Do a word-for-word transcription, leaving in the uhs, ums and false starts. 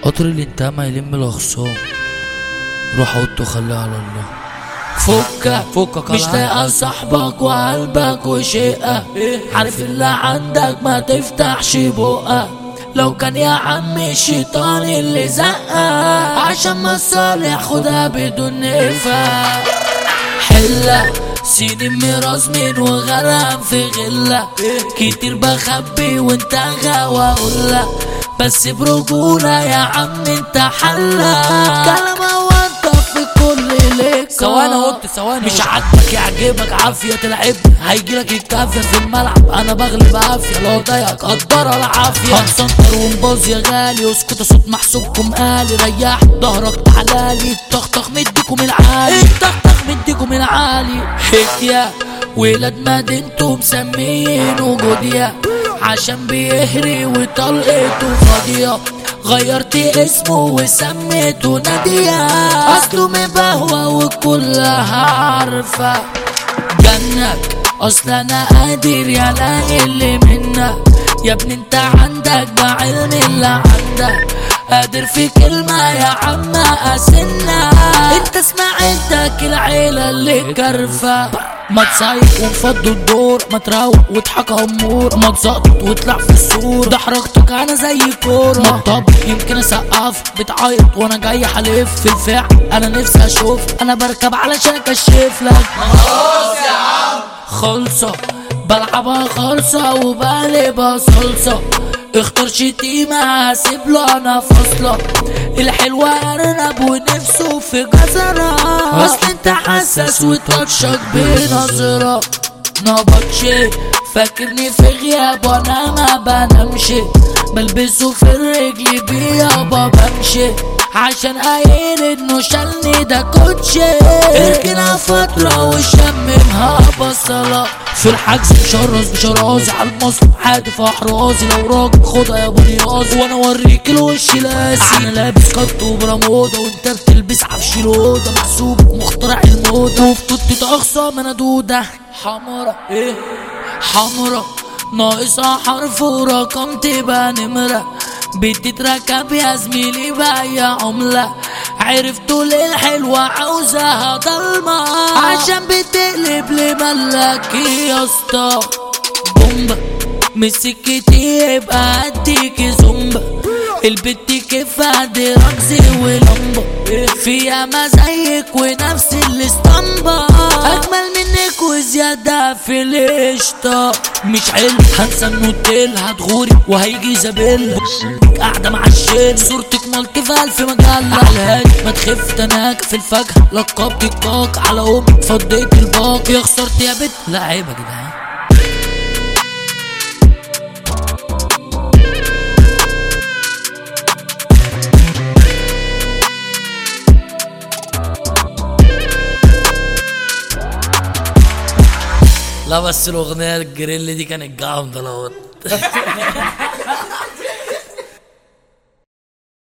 قطر الانتهاء ما يلم الاخصام، روح اوضته خليها على الله. فكك فكك مش لاقى صاحبك وقلبك وشقة، عارف اللي عندك ما تفتحش بقك، لو كان يا عم الشيطان اللي زقك، عشان مصالح خدها بدون نفاق. حلة سنين ميراث من وغرام في غلة، كتير بخبي وانت غاوى اقولك، بس برجولة يا عم انت حلة، كلام وانت في كل ليك. ثواني قلت ثواني مش عاجبك يعجبك عافية تلعب، هيجيلك الكافية في الملعب، انا بغلب عافية، لو ضايقك قدر العافية. هنسنطر ونباظ يا غالي، اسكت صوت محسوبكم قالي، ريح ظهرك تعالالي، الطخطخ مديكم العالي، الطخطخ مديكم العالي. حكية ولاد مدينته مسمينه جوديا، عشان بيهري وطلقته فاضية، غيرت اسمه وسميته نادية، اصله مبهوة وكلها عارفة. جنك اصل انا قادر يا لاقي اللي منك، يا ابني انت عندك بعلم اللي عندك، قادر في كلمة يا عم اسنة، انت سمعتك العيلة اللي كرفة. ما تصيف ونفضوا الدور، ما تروق واضحك امور، ما تزقط واطلع في السور، ده حركتك انا زي كورة. طب يمكن اسقف بتعيط وانا جاي حلف، في الفعل انا نفسي اشوف، انا بركب علشان اكشف لك. خلاص يا عم خلصة بلعبها خالصة وبقلبها صلصة، اختار شتيمة هسيب له انا فاصلة، الحلوة ارنب ونفسه في جزرة، اصل انت حساس وتاتشك بنظرة. نبطشي فاكرني في غياب وانا ما بنامش، بلبسه في الرجل بيابا بمشي، عشان قايل انه شالني ده كوتشي، اركنها فترة وشممها بصلة، في الحجز مشرز بشرازي على المصر، حادف احرازي، لو راجل خدها يا ابو نياز، وانا اوريك الوش لاسي، انا لابس كت وبرموده وانت بتلبس عفش لوده، محسوبك مخترع الموضة، وفي توتة اخصام انا دودة حمرا ايه حمرا، ناقصها حرف ورقم تبقى نمرة، بتتركب يا زميلي بأي عملة، عرفتوا ليه الحلوة عاوزاها ضلمة، عشان بتقلب لملك يا اسطى. بومبا مسكتي يبقى اديكي زومبا، البت كيف ادي رقصي ولمبة، فيها ما زيك ونفس الاسطمبة، اجمل منك وزيادة في القشطة، مش حلو هنسى النوتيل، هتغوري وهيجي زبيل، قاعدة مع الشيل، صورتك مالتي في الف مجلة، على الهادي ما تخف تناك في الفاكهة، لقبت الكاك على امك فضيت الباق، يا خسرت يا بت، لا عيب يا جدعان. لا بس الاغنيه الجريل دي كانت جامده لو